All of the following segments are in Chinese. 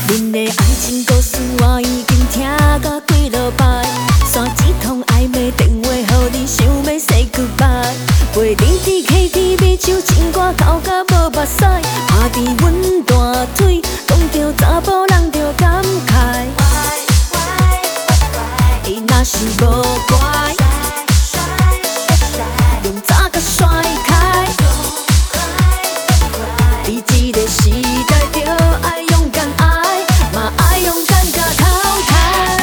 恁的爱情故事我已经听到几落摆，刷一通暧昧电话，予你想要 say goodbye。陪你伫 KTV 唱情歌，搞甲无目屎，拍伫阮大腿，讲着查甫人着感慨。伊若是无乖，用早甲甩开。伫这个时代，着爱勇敢爱，嘛爱勇敢甲淘汰。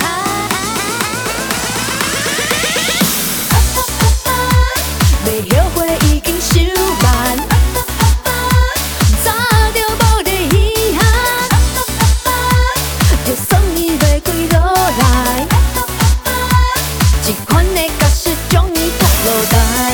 要后悔已经伤慢，早着无得遗憾，就算伊袂归落来，这款的假释将伊拍落台。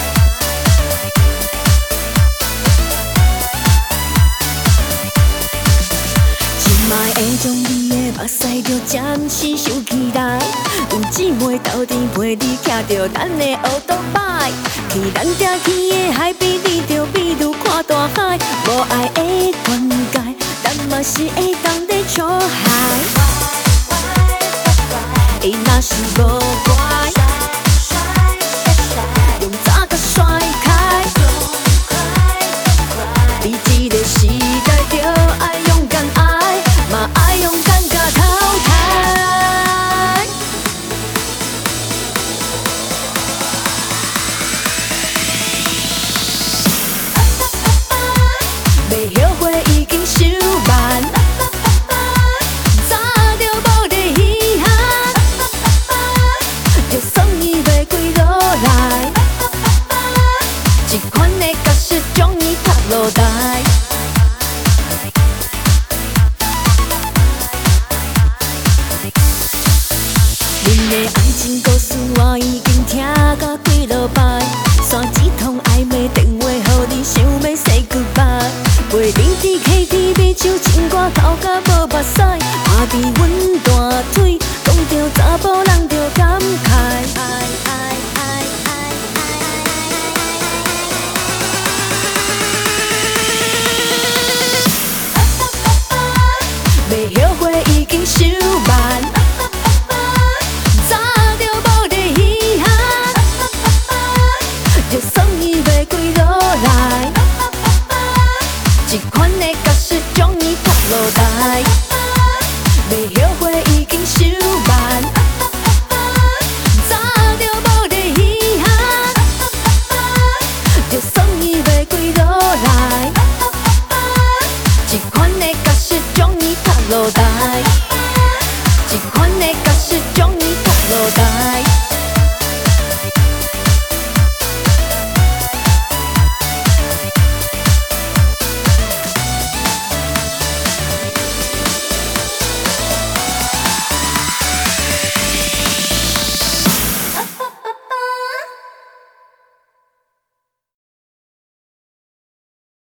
会将你的目屎着暂时收起来，有姊妹斗阵陪你骑着咱的乌托邦，去咱定去的海边，你着美女看大海，无爱的灌溉，咱嘛是会当在出海。伊若是无乖，用早甲甩开，伫这个时代着爱勇敢爱。嘛爱勇敢甲淘汰，要后悔已经伤慢，早着无得遗憾，就算伊袂归落来，这款的假释将伊拍落台。恁的爱情故事我已经听到几落摆，刷一通暧昧电话，予你想要 say goodbye。陪你伫 KTV 唱情歌，搞甲无目屎，拍伫阮大腿，讲着查甫人着感慨。